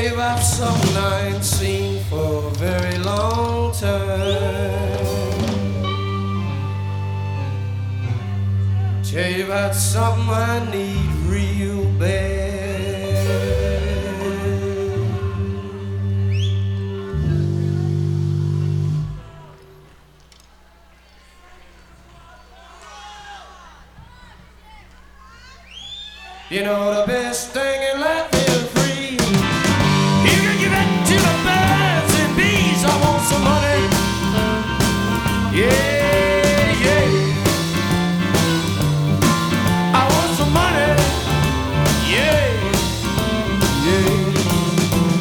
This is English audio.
Tell you about something I ain't seen for a very long time. Tell you about something I need real bad. You know the best thing